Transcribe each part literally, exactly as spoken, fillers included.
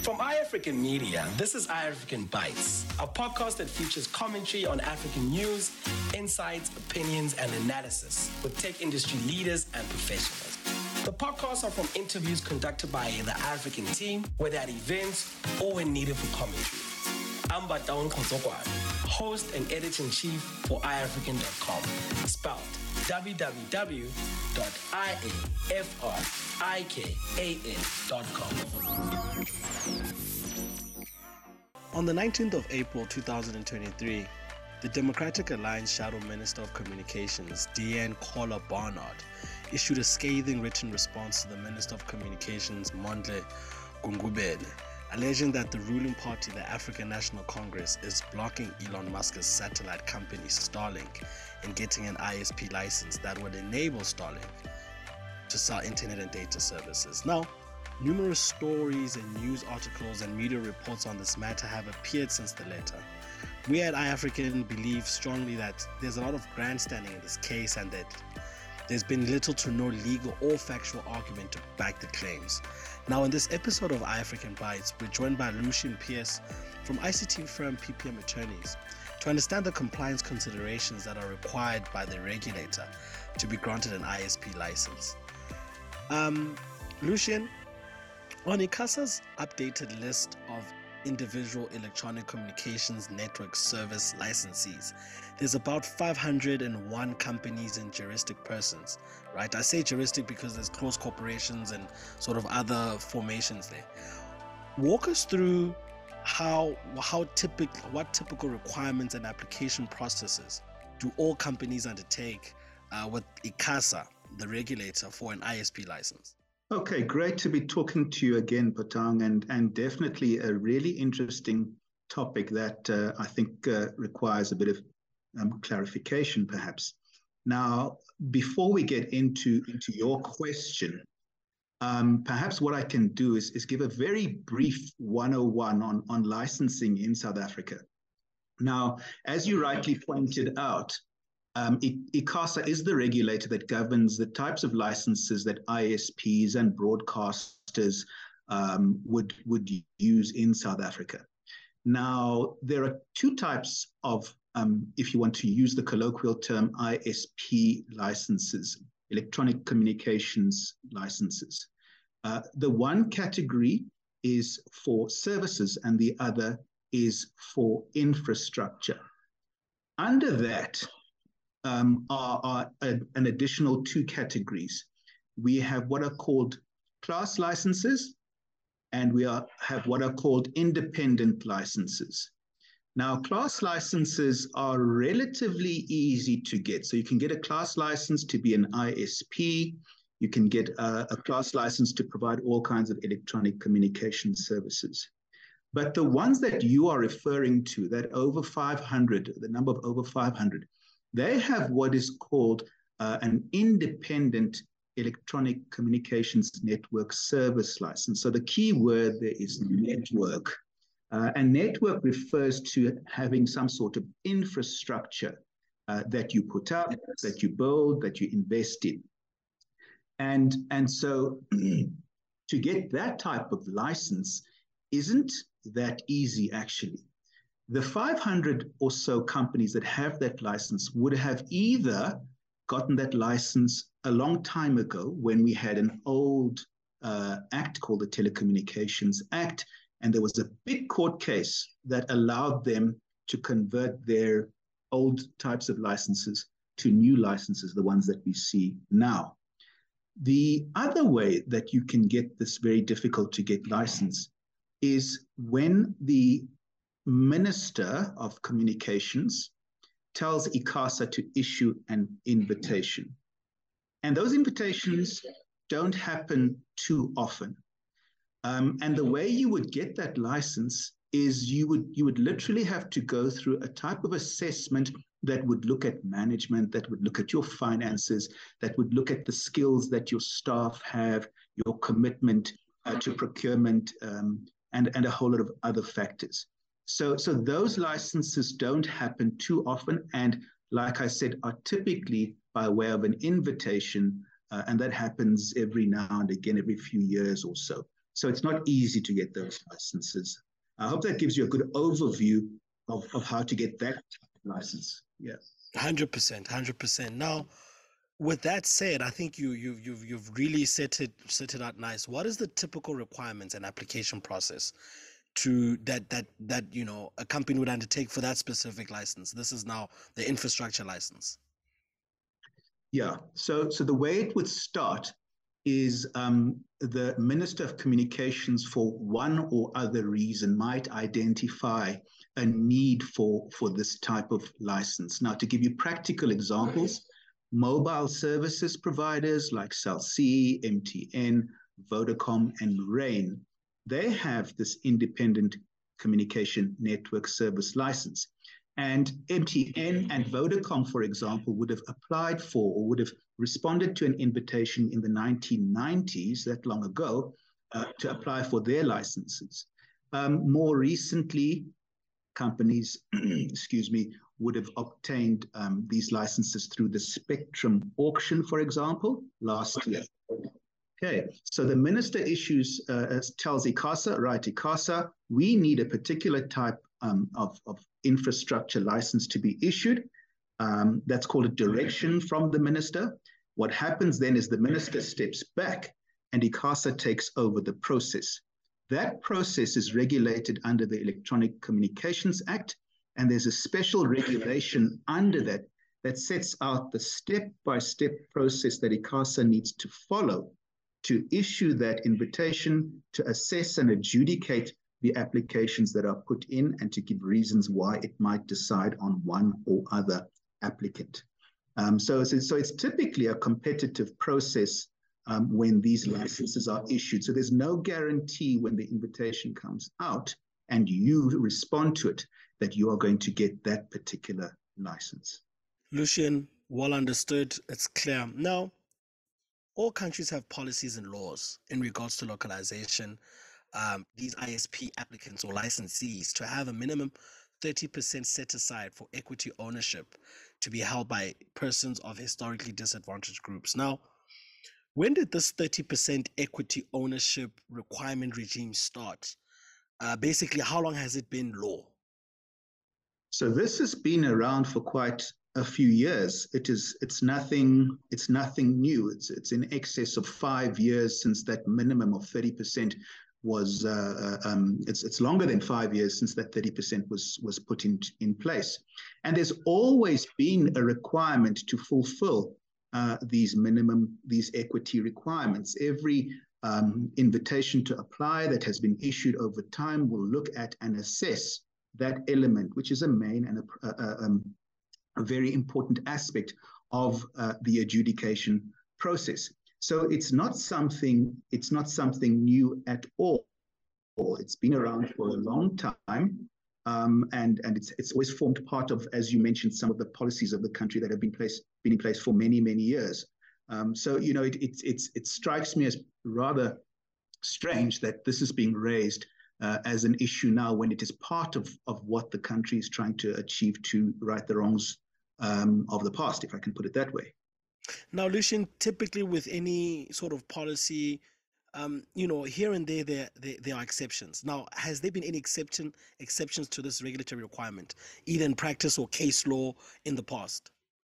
From iAfrican Media, this is iAfrican Bites, a podcast that features commentary on African news, insights, opinions, and analysis with tech industry leaders and professionals. The podcasts are from interviews conducted by the iAfrican team, whether at events or when needed for commentary. I'm Bataung Khosokwane, host and editor-in-chief for i african dot com, spelled w w w dot i a f r i k a n dot com. On the nineteenth of April two thousand twenty-three, the Democratic Alliance Shadow Minister of Communications, Deanne Koller Barnard, issued a scathing written response to the Minister of Communications, Mondle Gungubele, alleging that the ruling party, the African National Congress, is blocking Elon Musk's satellite company Starlink in getting an I S P license that would enable Starlink to sell internet and data services. Now, numerous stories and news articles and media reports on this matter have appeared since the letter. We at iAfrican believe strongly that there's a lot of grandstanding in this case and that there's been little to no legal or factual argument to back the claims. Now, in this episode of iAfrican Bites, we're joined by Lucian Pierce from I C T firm P P M Attorneys to understand the compliance considerations that are required by the regulator to be granted an I S P license. Um, Lucian, on ICASA's updated list of individual electronic communications network service licensees, there's about five hundred one companies and juristic persons, right? I say juristic because there's close corporations and sort of other formations there. Walk us through how how typical what typical requirements and application processes do all companies undertake uh, with ICASA, the regulator, for an I S P license? Okay, great to be talking to you again, Patang, and, and definitely a really interesting topic that uh, I think uh, requires a bit of um, clarification, perhaps. Now, before we get into, into your question, um, perhaps what I can do is, is give a very brief one oh one on, on licensing in South Africa. Now, as you rightly pointed out, Um, ICASA is the regulator that governs the types of licenses that I S Ps and broadcasters um, would, would use in South Africa. Now, there are two types of, um, if you want to use the colloquial term, I S P licenses, electronic communications licenses. Uh, the one category is for services and the other is for infrastructure. Under that, Um, are, are a, an additional two categories. We have what are called class licenses, and we are, have what are called independent licenses. Now, class licenses are relatively easy to get. So you can get a class license to be an I S P. You can get a, a class license to provide all kinds of electronic communication services. But the ones that you are referring to, that over five hundred, the number of over five hundred, they have what is called uh, an independent electronic communications network service license. So the key word there is network. Uh, and network refers to having some sort of infrastructure uh, that you put up, that you build, that you invest in. And, and so to get that type of license isn't that easy, actually. The five hundred or so companies that have that license would have either gotten that license a long time ago when we had an old uh, act called the Telecommunications Act, and there was a big court case that allowed them to convert their old types of licenses to new licenses, the ones that we see now. The other way that you can get this very difficult to get license is when the Minister of Communications tells ICASA to issue an invitation. And those invitations don't happen too often. Um, and the way you would get that license is you would, you would literally have to go through a type of assessment that would look at management, that would look at your finances, that would look at the skills that your staff have, your commitment uh, to procurement, um, and, and a whole lot of other factors. So, so those licenses don't happen too often, and like I said, are typically by way of an invitation, uh, and that happens every now and again, every few years or so. So it's not easy to get those licenses. I hope that gives you a good overview of, of how to get that license. Yeah. one hundred percent, one hundred percent. Now, with that said, I think you you you've you've really set it set it out nice. What is the typical requirements and application process to that that that you know a company would undertake for that specific license? This is now the infrastructure license. Yeah. So so the way it would start is um, the Minister of Communications, for one or other reason, might identify a need for for this type of license. Now, to give you practical examples, mobile services providers like Cell C, M T N, Vodacom, and Rain, they have this independent communication network service license. And M T N and Vodacom, for example, would have applied for or would have responded to an invitation in the nineteen nineties, that long ago, uh, to apply for their licenses. Um, more recently, companies, excuse me, would have obtained um, these licenses through the Spectrum auction, for example, last year. Okay, so the minister issues, uh, tells ICASA, right, ICASA, we need a particular type um, of, of infrastructure license to be issued. Um, that's called a direction from the minister. What happens then is the minister steps back and ICASA takes over the process. That process is regulated under the Electronic Communications Act, and there's a special regulation under that that sets out the step-by-step process that ICASA needs to follow to issue that invitation, to assess and adjudicate the applications that are put in, and to give reasons why it might decide on one or other applicant. Um, so, so, so it's typically a competitive process um, when these licenses are issued. So there's no guarantee when the invitation comes out and you respond to it that you are going to get that particular license. Lucian, well understood. It's clear. Now, all countries have policies and laws in regards to localization. Um, these I S P applicants or licensees to have a minimum thirty percent set aside for equity ownership to be held by persons of historically disadvantaged groups. Now, when did this thirty percent equity ownership requirement regime start? Uh, basically, how long has it been law? So this has been around for quite a few years. It is, it's nothing, it's nothing new. It's, it's in excess of five years since that minimum of thirty percent was, uh, um, it's, it's longer than five years since that thirty percent was, was put in, in place. And there's always been a requirement to fulfill uh, these minimum, these equity requirements. Every um, invitation to apply that has been issued over time will look at and assess that element, which is a main and a, a, um, a very important aspect of uh, the adjudication process. So it's not something, it's not something new at all. It's been around for a long time, um, and and it's it's always formed part of, as you mentioned, some of the policies of the country that have been place been in place for many many years. Um, so you know, it it it's it strikes me as rather strange that this is being raised uh, as an issue now, when it is part of of what the country is trying to achieve to right the wrongs um, of the past, if I can put it that way. Now, Lucian, typically with any sort of policy, um, you know, here and there, there, there, there are exceptions. Now, has there been any exception exceptions to this regulatory requirement, either in practice or case law in the past?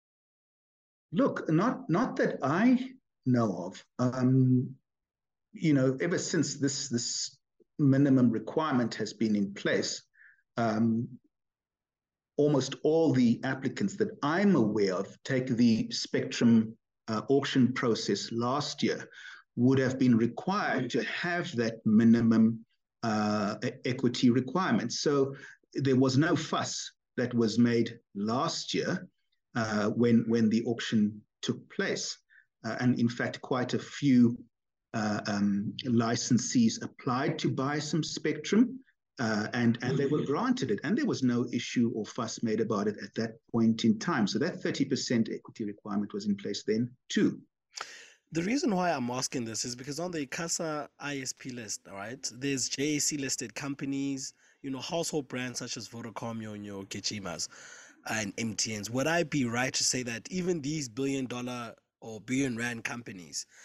Look, not not that I know of. Um, you know, ever since this this minimum requirement has been in place, um, almost all the applicants that I'm aware of, take the Spectrum uh, auction process last year, would have been required to have that minimum uh, equity requirement. So there was no fuss that was made last year uh, when, when the auction took place. Uh, and in fact, quite a few uh, um, licensees applied to buy some Spectrum. Uh, and, and they were granted it, and there was no issue or fuss made about it at that point in time. So that thirty percent equity requirement was in place then too. The reason why I'm asking this is because on the ICASA I S P list, all right, there's J A C listed companies, you know, household brands such as Vodacom, Yonyo, Kechimas, and M T Ns. Would I be right to say that even these billion dollar or billion rand companies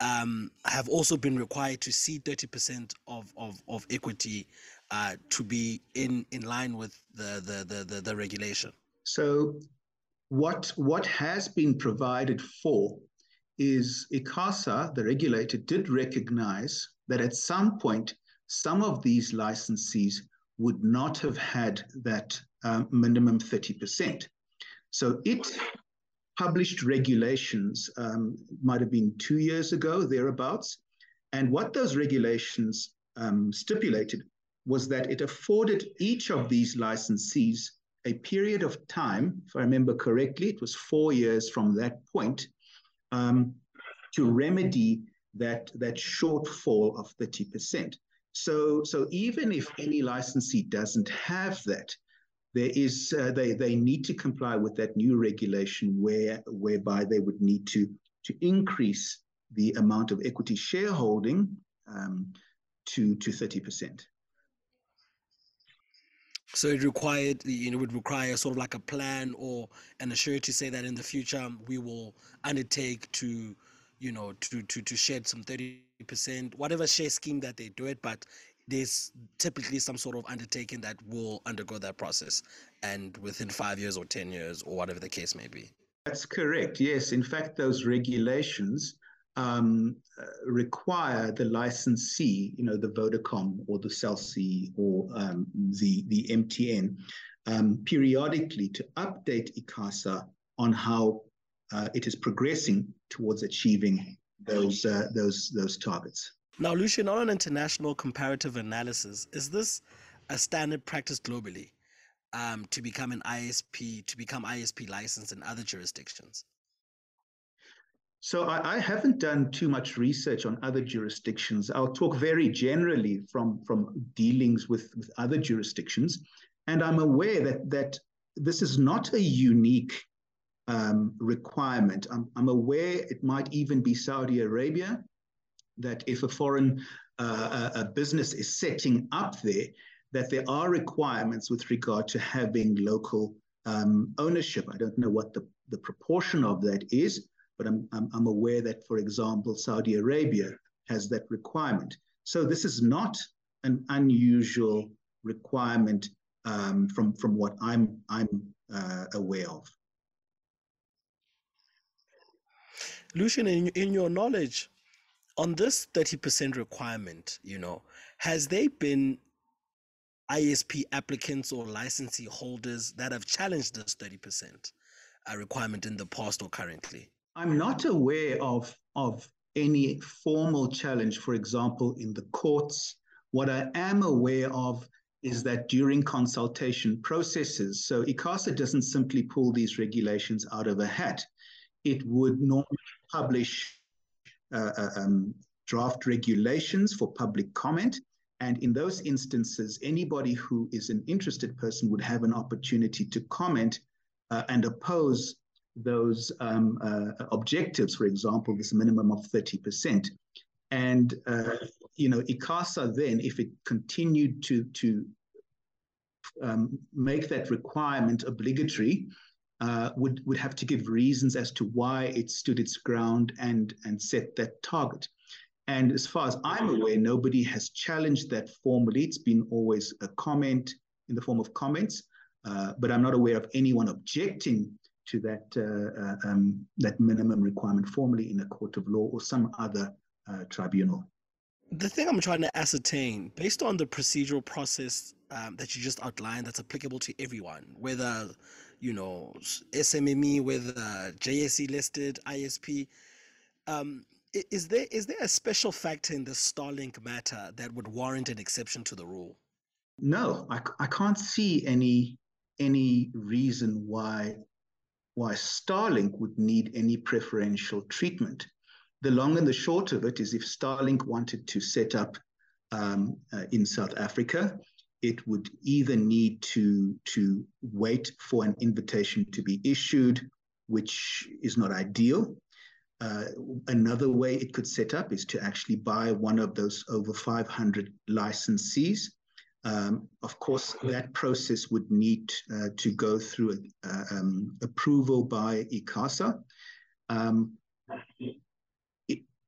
um, have also been required to cede thirty percent of, of, of equity uh, to be in, in line with the, the, the, the, the regulation? So what, what has been provided for is ICASA, the regulator, did recognize that at some point, some of these licensees would not have had that um, minimum thirty percent. So it published regulations, um, might have been two years ago, thereabouts. And what those regulations um, stipulated was that it afforded each of these licensees a period of time, if I remember correctly, it was four years from that point, um, to remedy that, that shortfall of thirty percent. So, so even if any licensee doesn't have that, there is uh, they they need to comply with that new regulation where whereby they would need to to increase the amount of equity shareholding um, to to thirty percent. So it required, you know, would require sort of like a plan or an assurance to say that in the future we will undertake to, you know, to to to shed some thirty percent, whatever share scheme that they do it, but there's typically some sort of undertaking that will undergo that process, and within five years or ten years or whatever the case may be. That's correct. Yes, in fact, those regulations um, uh, require the licensee, you know, the Vodacom or the Cell C or um, the the M T N, um, periodically to update ICASA on how uh, it is progressing towards achieving those uh, those those targets. Now, Lucian, on an international comparative analysis, is this a standard practice globally um, to become an I S P, to become I S P licensed in other jurisdictions? So I, I haven't done too much research on other jurisdictions. I'll talk very generally from, from dealings with, with other jurisdictions. And I'm aware that, that this is not a unique um, requirement. I'm, I'm aware it might even be Saudi Arabia, that if a foreign uh, a business is setting up there, that there are requirements with regard to having local um, ownership. I don't know what the, the proportion of that is, but I'm, I'm, I'm aware that, for example, Saudi Arabia has that requirement. So this is not an unusual requirement um, from, from what I'm, I'm uh, aware of. Lucian, in, in your knowledge, on this thirty percent requirement, you know, has there been I S P applicants or licensee holders that have challenged this thirty percent uh, requirement in the past or currently? I'm not aware of, of any formal challenge, for example, in the courts. What I am aware of is that during consultation processes, so ICASA doesn't simply pull these regulations out of a hat. It would normally publish uh, um, draft regulations for public comment. And in those instances, anybody who is an interested person would have an opportunity to comment uh, and oppose those um, uh, objectives, for example, this minimum of thirty percent. And, uh, you know, ICASA then, if it continued to, to um, make that requirement obligatory, uh, would, would have to give reasons as to why it stood its ground and, and set that target. And as far as I'm aware, nobody has challenged that formally. It's been always a comment in the form of comments, uh, but I'm not aware of anyone objecting to that uh, uh, um, that minimum requirement formally in a court of law or some other uh, tribunal. The thing I'm trying to ascertain, based on the procedural process um, that you just outlined, that's applicable to everyone, whether, you know, S M M E, whether J S E listed, I S P, um, is there is there a special factor in the Starlink matter that would warrant an exception to the rule? No, I, I can't see any any reason why why Starlink would need any preferential treatment. The long and the short of it is if Starlink wanted to set up um, uh, in South Africa, it would either need to, to wait for an invitation to be issued, which is not ideal. Uh, another way it could set up is to actually buy one of those over five hundred licensees. Um, of course, that process would need uh, to go through uh, um, approval by ICASA. Um, it,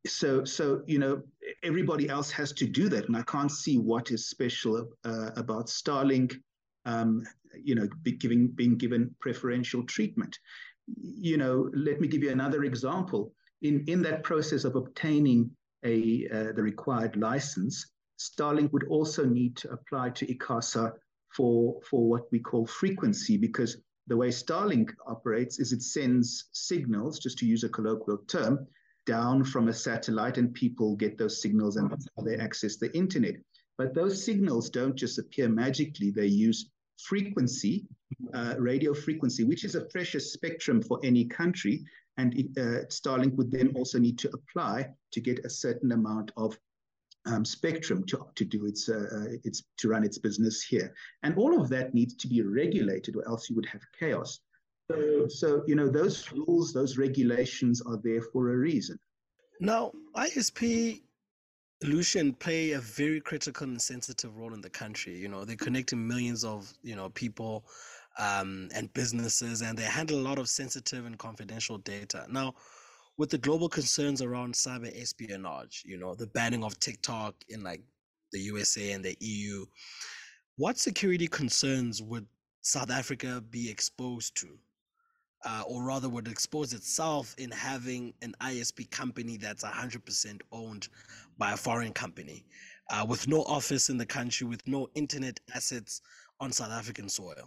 so so you know everybody else has to do that, and I can't see what is special uh, about Starlink, um, you know, be giving being given preferential treatment. You know, let me give you another example. In in that process of obtaining a uh, the required license, Starlink would also need to apply to ICASA for for what we call frequency, because the way Starlink operates is it sends signals, just to use a colloquial term, down from a satellite, and people get those signals and they access the internet. But those signals don't just appear magically. They use frequency, uh, radio frequency, which is a precious spectrum for any country. And it, uh, Starlink would then also need to apply to get a certain amount of um, spectrum to, to do its, uh, its, to run its business here. And all of that needs to be regulated, or else you would have chaos. So, so, you know, those rules, those regulations are there for a reason. Now, I S P, Lucian, play a very critical and sensitive role in the country. You know, they're connecting millions of, you know, people um, and businesses, and they handle a lot of sensitive and confidential data. Now, with the global concerns around cyber espionage, you know, the banning of TikTok in like the U S A and the E U, what security concerns would South Africa be exposed to? Uh, or rather would expose itself in having an I S P company that's one hundred percent owned by a foreign company, uh, with no office in the country, with no internet assets on South African soil?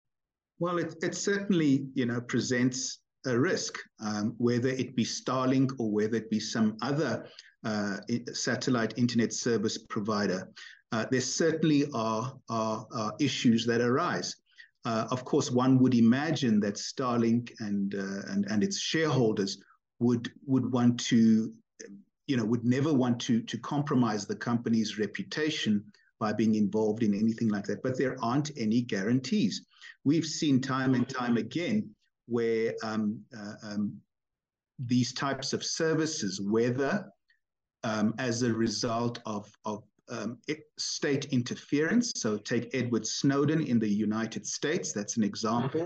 Well, it, it certainly, you know, presents a risk, um, whether it be Starlink or whether it be some other uh, satellite internet service provider. Uh, there certainly are, are, are issues that arise. Uh, of course, one would imagine that Starlink and, uh, and and its shareholders would would want to, you know, would never want to to compromise the company's reputation by being involved in anything like that. But there aren't any guarantees. We've seen time and time again where um, uh, um, these types of services, whether um, as a result of of Um, state interference. So take Edward Snowden in the United States, that's an example.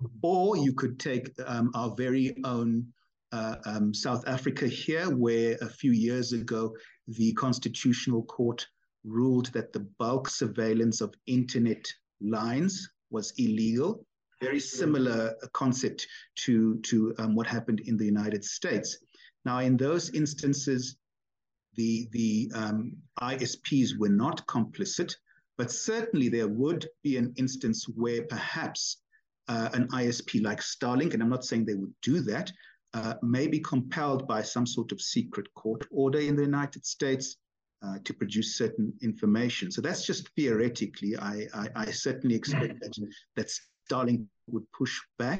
Or you could take um, our very own uh, um, South Africa here, where a few years ago, the Constitutional Court ruled that the bulk surveillance of internet lines was illegal. Very similar concept to, to um, what happened in the United States. Now, in those instances, the, the um, I S Ps were not complicit, but certainly there would be an instance where perhaps uh, an I S P like Starlink, and I'm not saying they would do that, uh, may be compelled by some sort of secret court order in the United States uh, to produce certain information. So that's just theoretically. I, I, I certainly expect that, that Starlink would push back.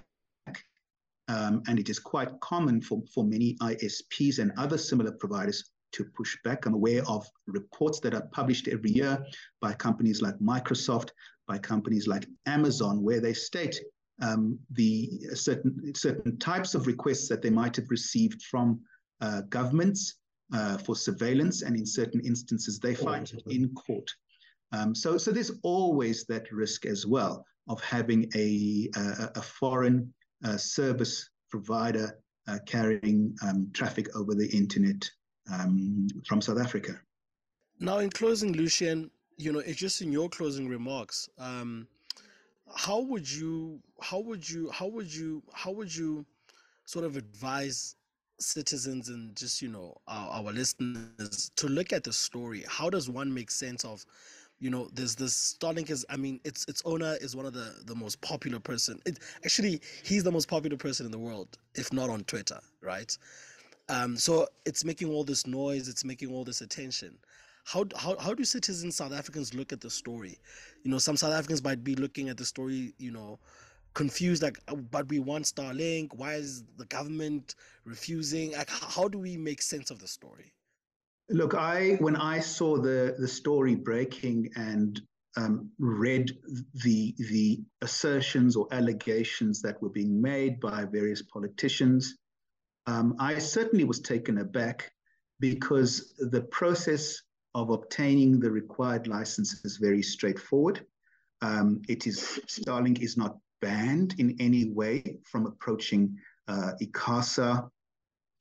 Um, and it is quite common for, for many I S Ps and other similar providers to push back. I'm aware of reports that are published every year by companies like Microsoft, by companies like Amazon, where they state um, the certain certain types of requests that they might have received from uh, governments uh, for surveillance, and in certain instances they fight it in court. Um, so, so there's always that risk as well of having a a, a foreign uh, service provider uh, carrying um, traffic over the internet Um, from South Africa. Now, in closing, Lucian, you know, it's just in your closing remarks, um, how would you, how would you, how would you, how would you sort of advise citizens and just, you know, our, our listeners to look at the story? How does one make sense of, you know, there's this Starlink is, I mean, its its owner is one of the, the most popular person. It, actually, he's the most popular person in the world, if not on Twitter, right? Um, so it's making all this noise, it's making all this attention. How, how how do citizens, South Africans, look at the story? You know, some South Africans might be looking at the story, you know, confused, like, but we want Starlink. Why is the government refusing? Like, how do we make sense of the story? Look, I when I saw the the story breaking and um, read the the assertions or allegations that were being made by various politicians, Um, I certainly was taken aback, because the process of obtaining the required license is very straightforward. Um, it is Starlink is not banned in any way from approaching uh, ICASA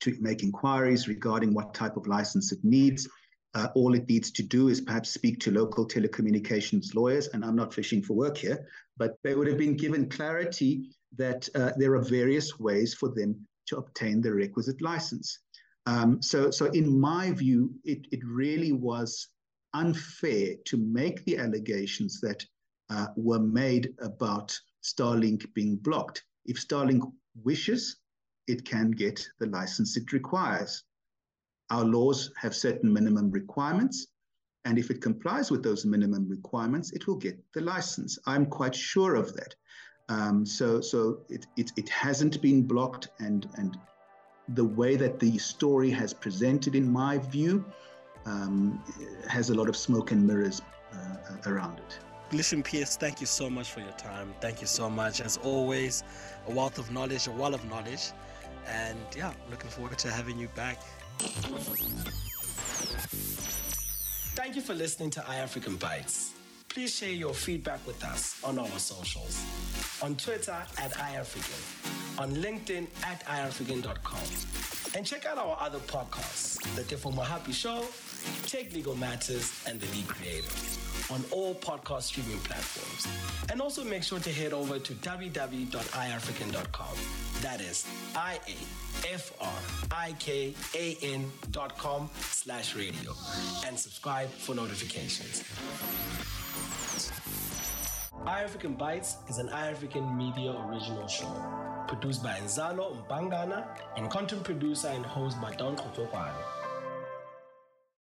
to make inquiries regarding what type of license it needs. Uh, all it needs to do is perhaps speak to local telecommunications lawyers, and I'm not fishing for work here, but they would have been given clarity that uh, there are various ways for them to obtain the requisite license. Um, so, so in my view, it, it really was unfair to make the allegations that uh, were made about Starlink being blocked. If Starlink wishes, it can get the license it requires. Our laws have certain minimum requirements, and if it complies with those minimum requirements, it will get the license. I'm quite sure of that. Um, so so it, it, it hasn't been blocked, and, and the way that the story has presented, in my view, um, has a lot of smoke and mirrors uh, around it. Listen, Pierce, thank you so much for your time. Thank you so much. As always, a wealth of knowledge, a wall of knowledge. And yeah, looking forward to having you back. Thank you for listening to iAfrican Bytes. Please share your feedback with us on our socials. On Twitter at iAfrican, on LinkedIn at i african dot com. And check out our other podcasts, The Tefo Mohapi Show, Take Legal Matters, and The Lead Creator on all podcast streaming platforms. And also make sure to head over to w w w dot i african dot com. That is I A F R I K A N dot com slash radio. And subscribe for notifications. iAfrican Bytes is an iAfrican Media original show. Produced by Nzalo Mpangana and content producer and host by Don Kotokwane.